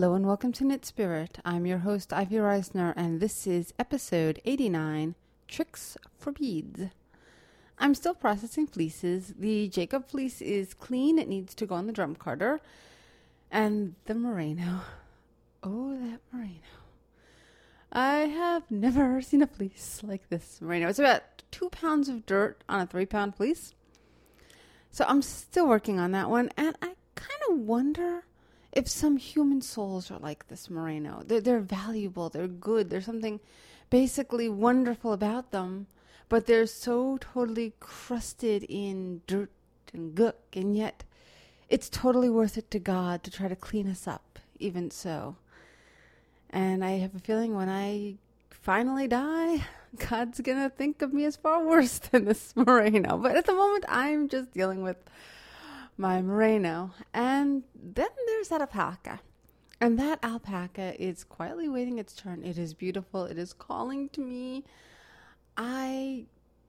Hello and welcome to Knit Spirit. I'm your host, Ivy Reisner, and this is episode 89, Tricks for Beads. I'm still processing fleeces. The Jacob fleece is clean. It needs to go on the drum carder. And the merino. Oh, that merino. I have never seen a fleece like this merino. It's about 2 pounds of dirt on a 3-pound fleece. So I'm still working on that one, and I kind of wonder if some human souls are like this merino. They're valuable, they're good, there's something basically wonderful about them, but they're so totally crusted in dirt and gook, and yet it's totally worth it to God to try to clean us up, even so. And I have a feeling when I finally die, God's gonna think of me as far worse than this merino. But at the moment, I'm just dealing with my merino. And then there's that alpaca. And that alpaca is quietly waiting its turn. It is beautiful. It is calling to me. I'm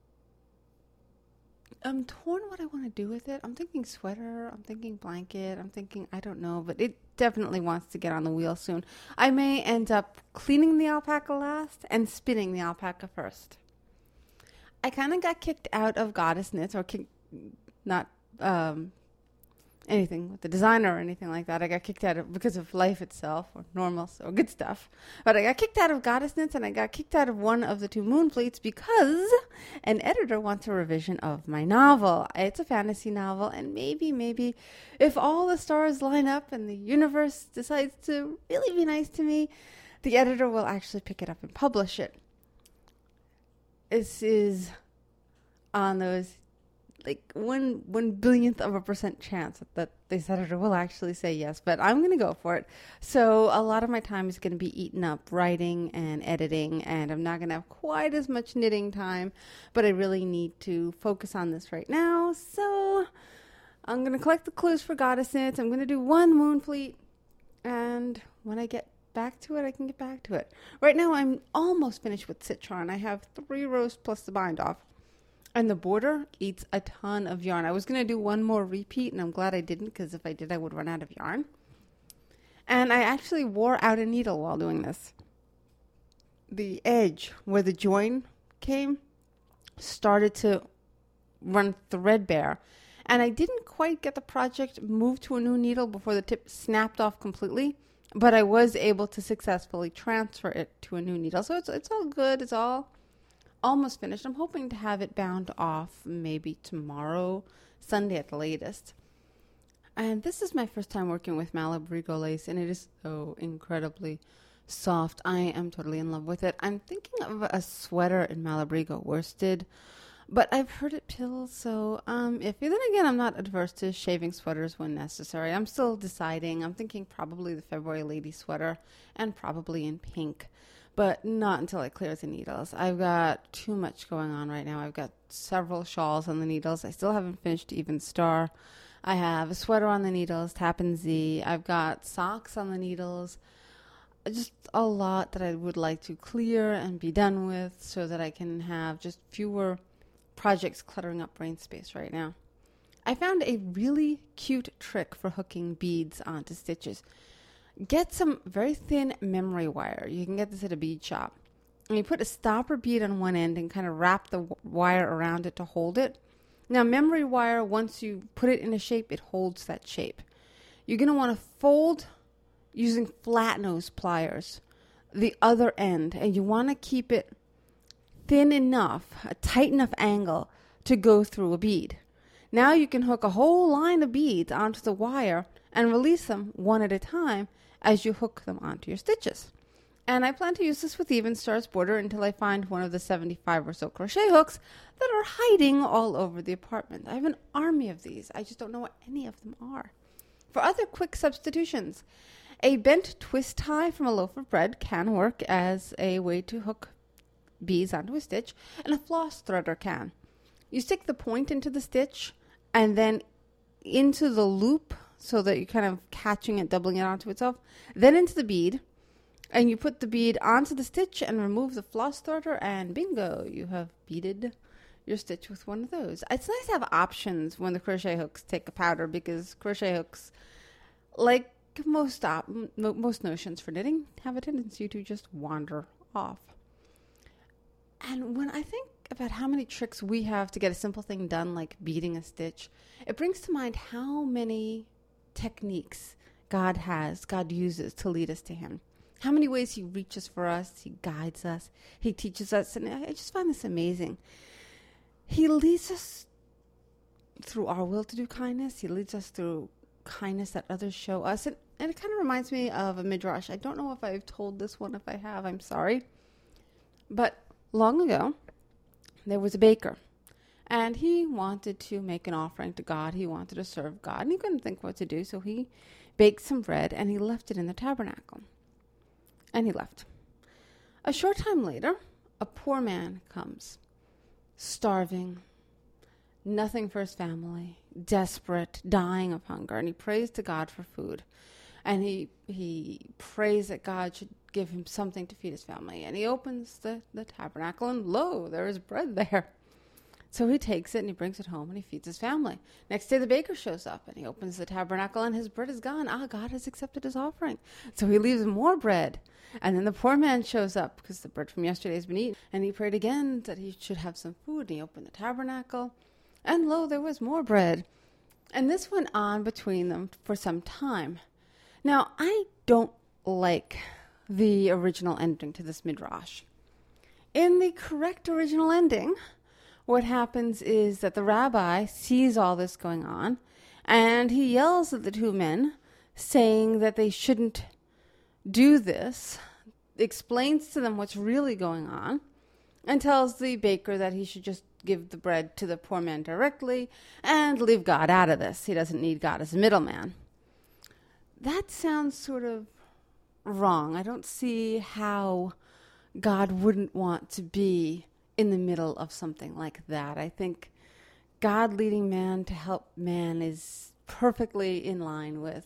torn what I want to do with it. I'm thinking sweater. I'm thinking blanket. I'm thinking, I don't know. But it definitely wants to get on the wheel soon. I may end up cleaning the alpaca last and spinning the alpaca first. I kind of got kicked out of Goddess Knits, or not anything with the designer or anything like that. I got kicked out of because of life itself, or normal, so good stuff. But I got kicked out of Goddess Knits, and I got kicked out of one of the 2 moon fleets because an editor wants a revision of my novel. It's a fantasy novel, and maybe if all the stars line up and the universe decides to really be nice to me, the editor will actually pick it up and publish it. This is on those like 1/1,000,000,000% chance that this editor will actually say yes, but I'm going to go for it. So a lot of my time is going to be eaten up writing and editing, and I'm not going to have quite as much knitting time, but I really need to focus on this right now. So I'm going to collect the clues for Goddess Knits. I'm going to do 1 moon fleet, and when I get back to it, I can get back to it. Right now, I'm almost finished with Citron. I have 3 rows plus the bind off. And the border eats a ton of yarn. I was going to do 1 more repeat, and I'm glad I didn't, because if I did, I would run out of yarn. And I actually wore out a needle while doing this. The edge where the join came started to run threadbare. And I didn't quite get the project moved to a new needle before the tip snapped off completely. But I was able to successfully transfer it to a new needle. So it's all good. It's all almost finished. I'm hoping to have it bound off maybe tomorrow, Sunday at the latest. And this is my first time working with Malabrigo lace, and it is so incredibly soft. I am totally in love with it. I'm thinking of a sweater in Malabrigo worsted, but I've heard it pills, so then again, I'm not adverse to shaving sweaters when necessary. I'm still deciding. I'm thinking probably the February lady sweater, and probably in pink. But not until I clear the needles. I've got too much going on right now. I've got several shawls on the needles. I still haven't finished Even Star. I have a sweater on the needles, Tappan Zee. I've got socks on the needles. Just a lot that I would like to clear and be done with so that I can have just fewer projects cluttering up brain space right now. I found a really cute trick for hooking beads onto stitches. Get some very thin memory wire. You can get this at a bead shop. And you put a stopper bead on one end and kind of wrap the wire around it to hold it. Now, memory wire, once you put it in a shape, it holds that shape. You're going to want to fold using flat nose pliers the other end. And you want to keep it thin enough, a tight enough angle to go through a bead. Now you can hook a whole line of beads onto the wire and release them one at a time as you hook them onto your stitches. And I plan to use this with Even Star's border until I find one of the 75 or so crochet hooks that are hiding all over the apartment. I have an army of these. I just don't know what any of them are. For other quick substitutions, a bent twist tie from a loaf of bread can work as a way to hook beads onto a stitch, and a floss threader can. You stick the point into the stitch and then into the loop, so that you're kind of catching it, doubling it onto itself, then into the bead, and you put the bead onto the stitch and remove the floss threader, and bingo, you have beaded your stitch with one of those. It's nice to have options when the crochet hooks take a powder, because crochet hooks, like most notions for knitting have a tendency to just wander off. And when I think about how many tricks we have to get a simple thing done, like beading a stitch, it brings to mind how many techniques God uses to lead us to him. How many ways he reaches for us, he guides us, he teaches us, and I just find this amazing. He leads us through our will to do kindness. He leads us through kindness that others show us. And it kind of reminds me of a midrash. I don't know if I've told this one. If I have, I'm sorry. But long ago, there was a baker. And he wanted to make an offering to God. He wanted to serve God. And he couldn't think what to do. So he baked some bread and he left it in the tabernacle. And he left. A short time later, a poor man comes, starving, nothing for his family, desperate, dying of hunger. And he prays to God for food. And he prays that God should give him something to feed his family. And he opens the tabernacle, and lo, there is bread there. So he takes it and he brings it home and he feeds his family. Next day the baker shows up and he opens the tabernacle and his bread is gone. God has accepted his offering. So he leaves more bread. And then the poor man shows up because the bread from yesterday has been eaten. And he prayed again that he should have some food. And he opened the tabernacle and lo, there was more bread. And this went on between them for some time. Now, I don't like the original ending to this midrash. In the correct original ending, what happens is that the rabbi sees all this going on, and he yells at the two men, saying that they shouldn't do this, explains to them what's really going on, and tells the baker that he should just give the bread to the poor man directly and leave God out of this. He doesn't need God as a middleman. That sounds sort of wrong. I don't see how God wouldn't want to be in the middle of something like that. I think God leading man to help man is perfectly in line with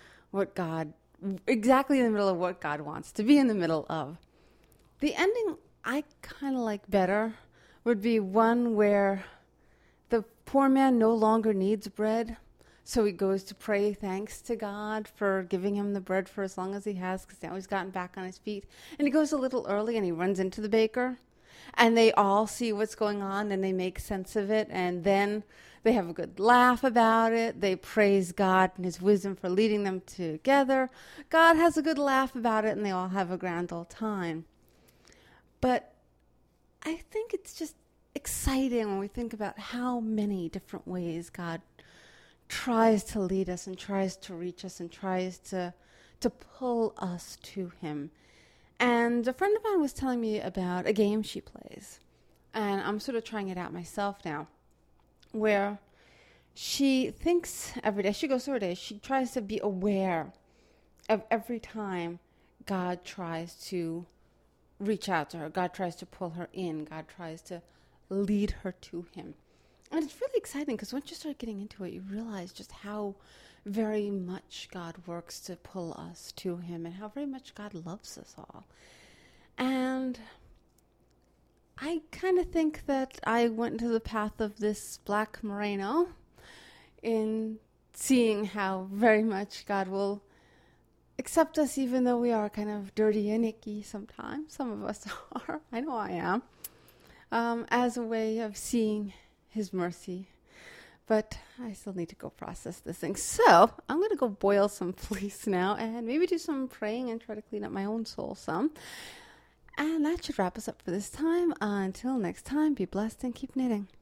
exactly in the middle of what God wants to be in the middle of. The ending I kind of like better would be one where the poor man no longer needs bread, so he goes to pray thanks to God for giving him the bread for as long as he has, because now he's gotten back on his feet. And he goes a little early and he runs into the baker. And they all see what's going on and they make sense of it. And then they have a good laugh about it. They praise God and his wisdom for leading them together. God has a good laugh about it and they all have a grand old time. But I think it's just exciting when we think about how many different ways God tries to lead us and tries to reach us and tries to pull us to him. And a friend of mine was telling me about a game she plays. And I'm sort of trying it out myself now, where she thinks every day, she goes through her day, she tries to be aware of every time God tries to reach out to her. God tries to pull her in. God tries to lead her to him. And it's really exciting because once you start getting into it, you realize just how very much God works to pull us to him and how very much God loves us all. And I kind of think that I went into the path of this black merino in seeing how very much God will accept us even though we are kind of dirty and icky sometimes. Some of us are. I know I am. As a way of seeing his mercy. But I still need to go process this thing. So I'm going to go boil some fleece now and maybe do some praying and try to clean up my own soul some. And that should wrap us up for this time. Until next time, be blessed and keep knitting.